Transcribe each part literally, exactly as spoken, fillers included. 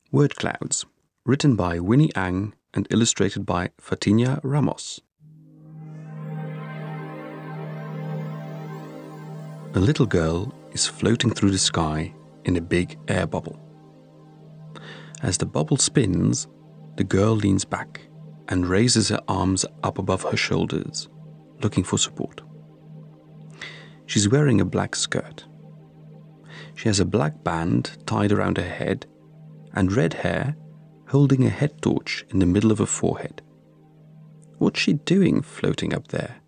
Word Clouds, written by Winnie Ang and illustrated by Fatinia Ramos. A little girl is floating through the sky in a big air bubble. As the bubble spins, the girl leans back and raises her arms up above her shoulders, looking for support. She's wearing a black skirt. She has a black band tied around her head and red hair holding a head torch in the middle of her forehead. What's she doing floating up there?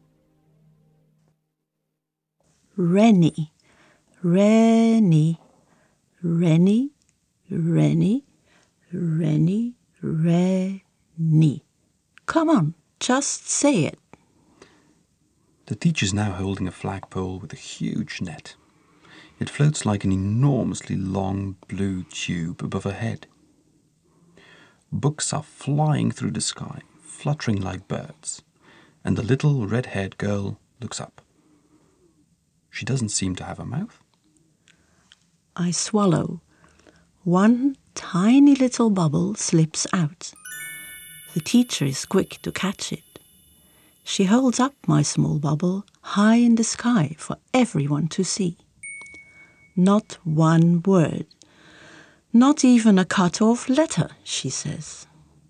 Rennie, Rennie, Rennie, Rennie, Rennie, Rennie. Come on, just say it. The teacher's now holding a flagpole with a huge net. It floats like an enormously long blue tube above her head. Books are flying through the sky, fluttering like birds, and the little red-haired girl looks up. She doesn't seem to have a mouth. I swallow. One tiny little bubble slips out. The teacher is quick to catch it. She holds up my small bubble high in the sky for everyone to see. Not one word, not even a cut-off letter, she says.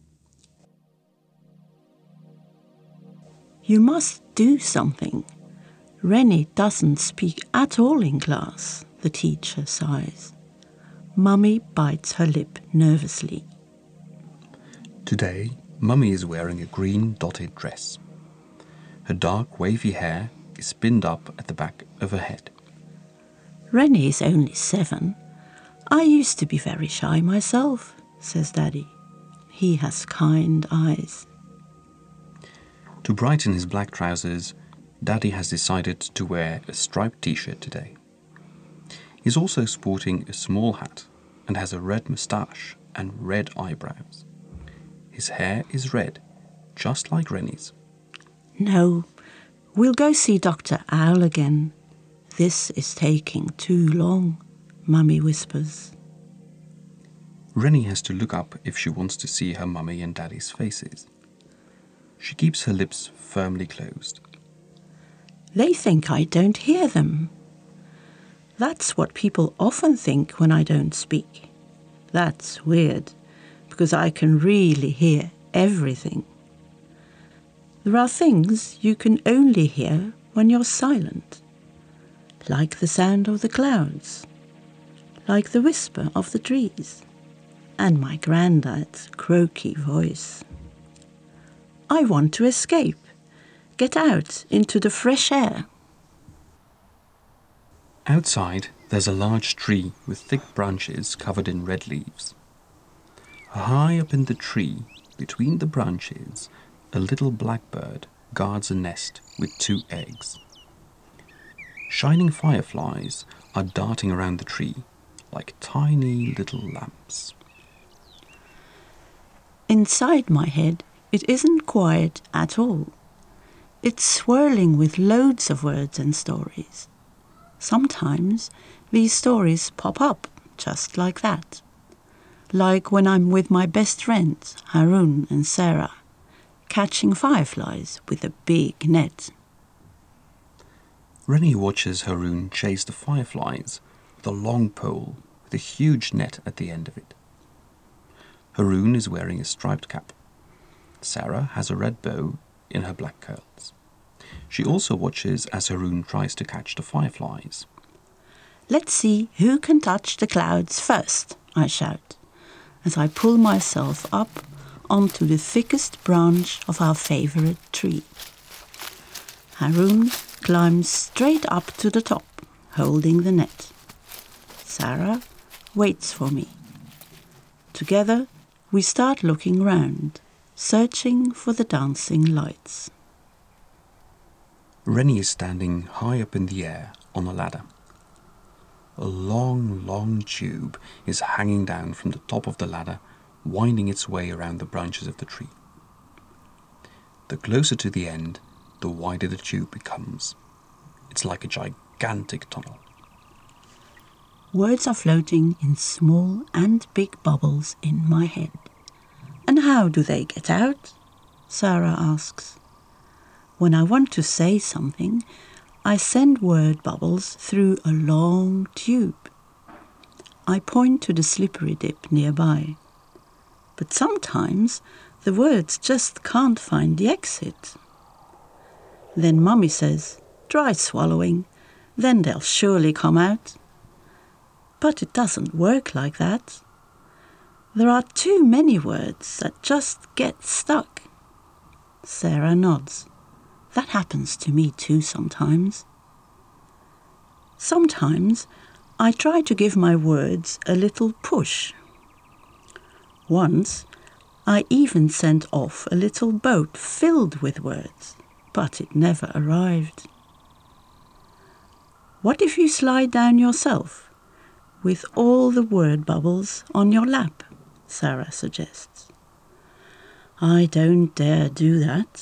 You must do something. Rennie doesn't speak at all in class, the teacher sighs. Mummy bites her lip nervously. Today, Mummy is wearing a green dotted dress. Her dark wavy hair is pinned up at the back of her head. Rennie is only seven. I used to be very shy myself, says Daddy. He has kind eyes. To brighten his black trousers, Daddy has decided to wear a striped t-shirt today. He's also sporting a small hat and has a red moustache and red eyebrows. His hair is red, just like Rennie's. No, we'll go see Doctor Owl again. This is taking too long, Mummy whispers. Rennie has to look up if she wants to see her Mummy and Daddy's faces. She keeps her lips firmly closed. They think I don't hear them. That's what people often think when I don't speak. That's weird, because I can really hear everything. There are things you can only hear when you're silent, like the sound of the clouds, like the whisper of the trees, and my granddad's croaky voice. I want to escape, get out into the fresh air. Outside, there's a large tree with thick branches covered in red leaves. High up in the tree, between the branches, a little blackbird guards a nest with two eggs. Shining fireflies are darting around the tree like tiny little lamps. Inside my head, it isn't quiet at all. It's swirling with loads of words and stories. Sometimes these stories pop up just like that. Like when I'm with my best friends, Haroon and Sarah, catching fireflies with a big net. Rennie watches Haroon chase the fireflies with a long pole with a huge net at the end of it. Haroon is wearing a striped cap. Sarah has a red bow in her black curls. She also watches as Haroon tries to catch the fireflies. Let's see who can touch the clouds first, I shout, as I pull myself up onto the thickest branch of our favourite tree. Haroon climbs straight up to the top, holding the net. Sarah waits for me. Together, we start looking round, searching for the dancing lights. Rennie is standing high up in the air on a ladder. A long, long tube is hanging down from the top of the ladder, winding its way around the branches of the tree. The closer to the end, the wider the tube becomes. It's like a gigantic tunnel. Words are floating in small and big bubbles in my head. And how do they get out? Sarah asks. When I want to say something, I send word bubbles through a long tube. I point to the slippery dip nearby. But sometimes the words just can't find the exit. Then Mummy says, try swallowing, then they'll surely come out. But it doesn't work like that. There are too many words that just get stuck. Sarah nods. That happens to me too sometimes. Sometimes I try to give my words a little push. Once I even sent off a little boat filled with words, but it never arrived. What if you slide down yourself, with all the word bubbles on your lap? Sarah suggests. I don't dare do that.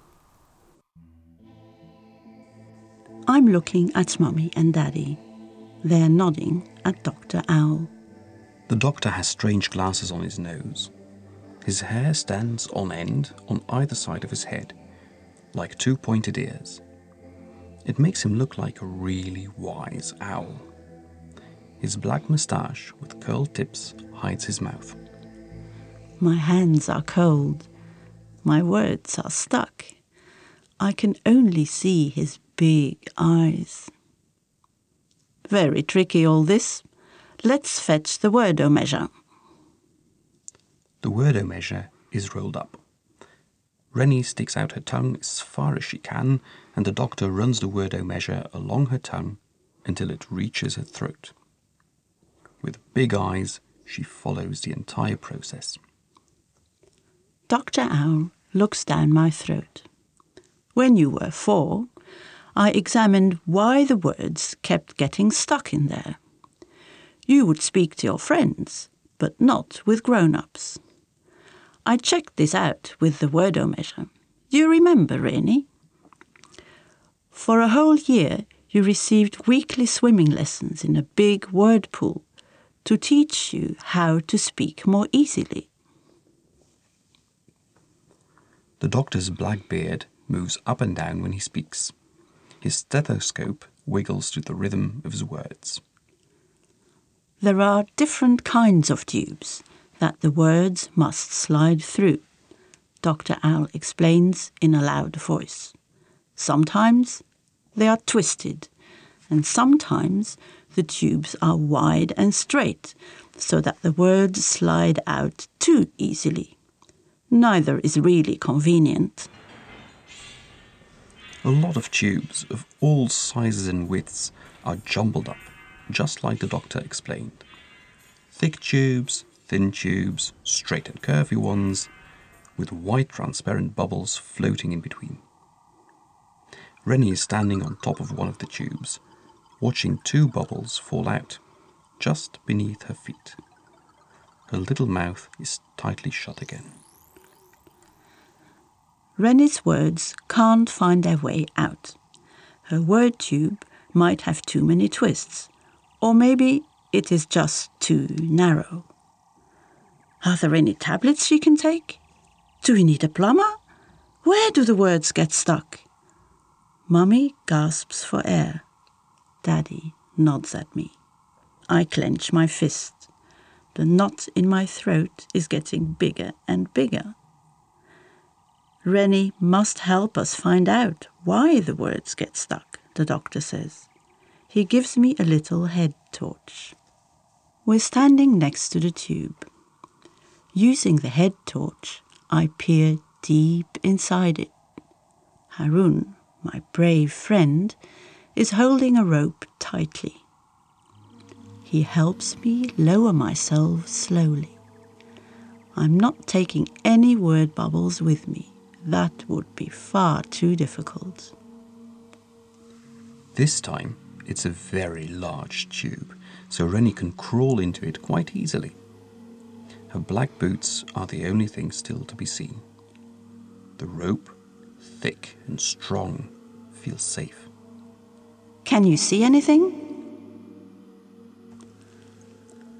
I'm looking at Mummy and Daddy. They're nodding at Doctor Owl. The doctor has strange glasses on his nose. His hair stands on end on either side of his head, like two pointed ears. It makes him look like a really wise owl. His black moustache with curled tips hides his mouth. My hands are cold. My words are stuck. I can only see his big eyes. Very tricky all this. Let's fetch the wordo-measure. The wordo-measure is rolled up. Rennie sticks out her tongue as far as she can, and the doctor runs the wordo-measure along her tongue until it reaches her throat. With big eyes, she follows the entire process. Doctor Owl looks down my throat. When you were four, I examined why the words kept getting stuck in there. You would speak to your friends, but not with grown-ups. I checked this out with the wordo-measure. Do you remember, Rennie? For a whole year, you received weekly swimming lessons in a big word pool to teach you how to speak more easily. The doctor's black beard moves up and down when he speaks. His stethoscope wiggles to the rhythm of his words. There are different kinds of tubes that the words must slide through, Doctor Owl explains in a loud voice. Sometimes they are twisted, and sometimes the tubes are wide and straight, so that the words slide out too easily. Neither is really convenient. A lot of tubes of all sizes and widths are jumbled up, just like the doctor explained. Thick tubes, thin tubes, straight and curvy ones, with white transparent bubbles floating in between. Rennie is standing on top of one of the tubes, watching two bubbles fall out, just beneath her feet. Her little mouth is tightly shut again. Rennie's words can't find their way out. Her word tube might have too many twists, or maybe it is just too narrow. Are there any tablets she can take? Do we need a plumber? Where do the words get stuck? Mummy gasps for air. Daddy nods at me. I clench my fist. The knot in my throat is getting bigger and bigger. Rennie must help us find out why the words get stuck, the doctor says. He gives me a little head torch. We're standing next to the tube. Using the head torch, I peer deep inside it. Haroon, my brave friend, is holding a rope tightly. He helps me lower myself slowly. I'm not taking any word bubbles with me. That would be far too difficult. This time, it's a very large tube, so Rennie can crawl into it quite easily. Her black boots are the only thing still to be seen. The rope, thick and strong, feels safe. Can you see anything?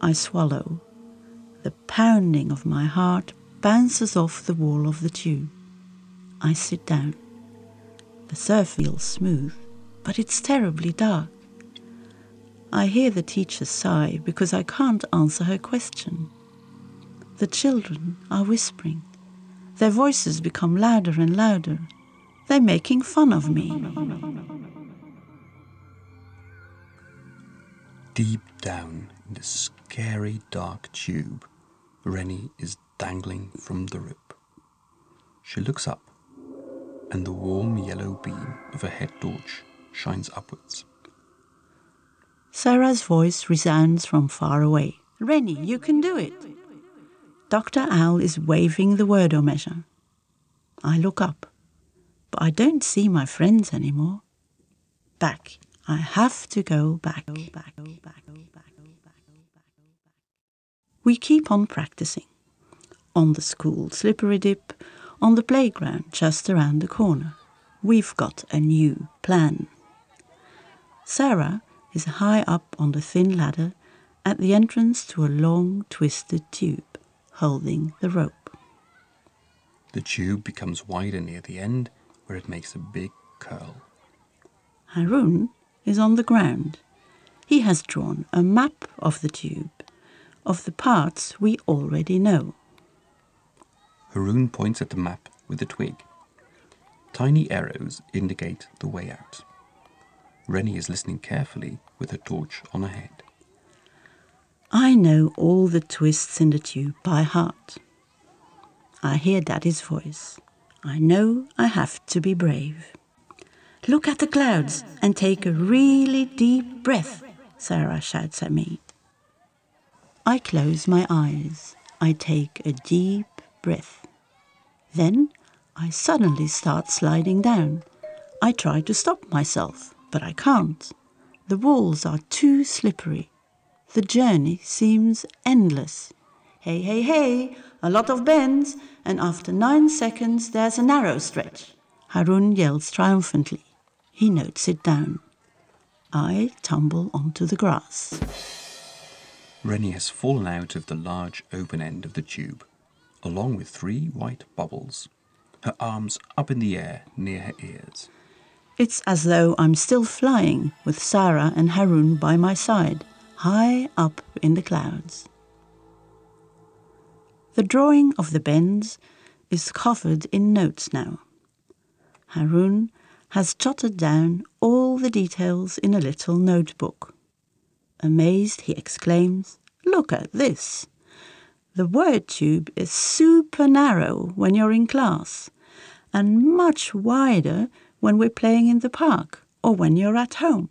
I swallow. The pounding of my heart bounces off the wall of the tube. I sit down. The surf feels smooth, but it's terribly dark. I hear the teacher sigh because I can't answer her question. The children are whispering. Their voices become louder and louder. They're making fun of me. Deep down in the scary dark tube, Rennie is dangling from the rope. She looks up, and the warm yellow beam of a head torch shines upwards. Sarah's voice resounds from far away. Rennie, you can do it. Doctor Owl is waving the word measure. I look up, but I don't see my friends anymore. Back. I have to go back. We keep on practicing. On the school slippery dip, on the playground just around the corner. We've got a new plan. Sarah is high up on the thin ladder at the entrance to a long twisted tube, holding the rope. The tube becomes wider near the end, where it makes a big curl. Haroun is on the ground. He has drawn a map of the tube, of the parts we already know. Haroun points at the map with a twig. Tiny arrows indicate the way out. Rennie is listening carefully with her torch on her head. I know all the twists in the tube by heart. I hear Daddy's voice. I know I have to be brave. Look at the clouds and take a really deep breath, Sarah shouts at me. I close my eyes. I take a deep breath. Then I suddenly start sliding down. I try to stop myself, but I can't. The walls are too slippery. The journey seems endless. Hey, hey, hey, a lot of bends, and after nine seconds there's a narrow stretch. Haroun yells triumphantly. He notes it down. I tumble onto the grass. Rennie has fallen out of the large open end of the tube, along with three white bubbles, her arms up in the air near her ears. It's as though I'm still flying with Sarah and Haroun by my side, high up in the clouds. The drawing of the bends is covered in notes now. Haroun has jotted down all the details in a little notebook. Amazed, he exclaims, "Look at this! The word tube is super narrow when you're in class, and much wider when we're playing in the park or when you're at home."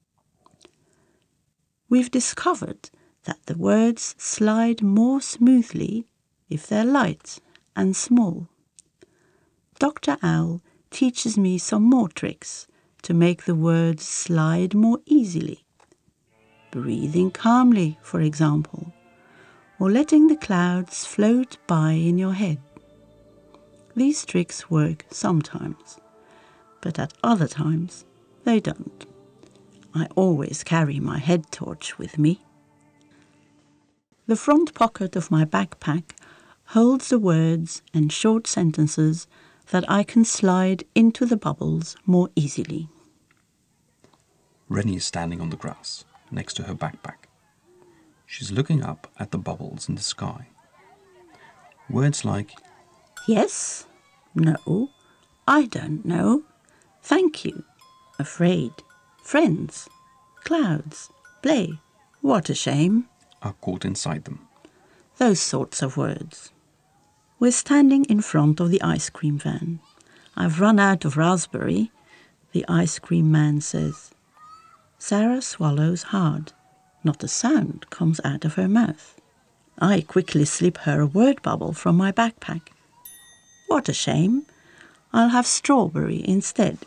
We've discovered that the words slide more smoothly if they're light and small. Doctor Owl teaches me some more tricks to make the words slide more easily. Breathing calmly, for example, or letting the clouds float by in your head. These tricks work sometimes, but at other times they don't. I always carry my head torch with me. The front pocket of my backpack holds the words and short sentences that I can slide into the bubbles more easily. Rennie is standing on the grass next to her backpack. She's looking up at the bubbles in the sky. Words like yes, no, I don't know, thank you, afraid, friends, clouds, play, what a shame are caught inside them. Those sorts of words. We're standing in front of the ice cream van. I've run out of raspberry, the ice cream man says. Sarah swallows hard. Not a sound comes out of her mouth. I quickly slip her a word bubble from my backpack. What a shame. I'll have strawberry instead.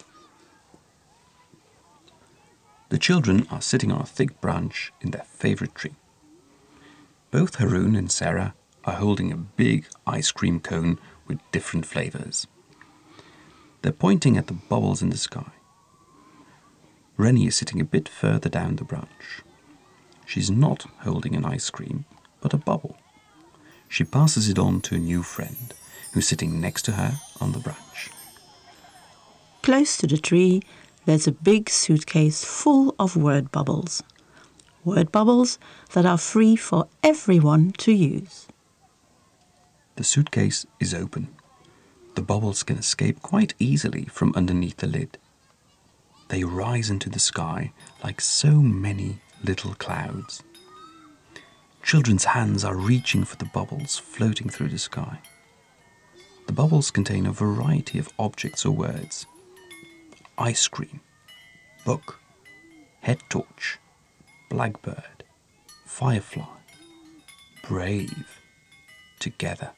The children are sitting on a thick branch in their favourite tree. Both Haroun and Sarah are holding a big ice cream cone with different flavours. They're pointing at the bubbles in the sky. Rennie is sitting a bit further down the branch. She's not holding an ice cream, but a bubble. She passes it on to a new friend, who's sitting next to her on the branch. Close to the tree, there's a big suitcase full of word bubbles. Word bubbles that are free for everyone to use. The suitcase is open. The bubbles can escape quite easily from underneath the lid. They rise into the sky like so many little clouds. Children's hands are reaching for the bubbles floating through the sky. The bubbles contain a variety of objects or words. Ice cream, book, head torch, blackbird, firefly, brave, together.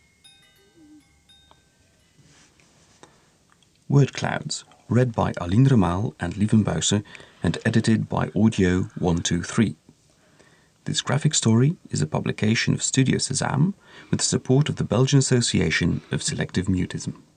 Word Clouds, read by Aline Remaal and Lieven Buijsen and edited by Audio one two three. This graphic story is a publication of Studio Sesame with the support of the Belgian Association of Selective Mutism.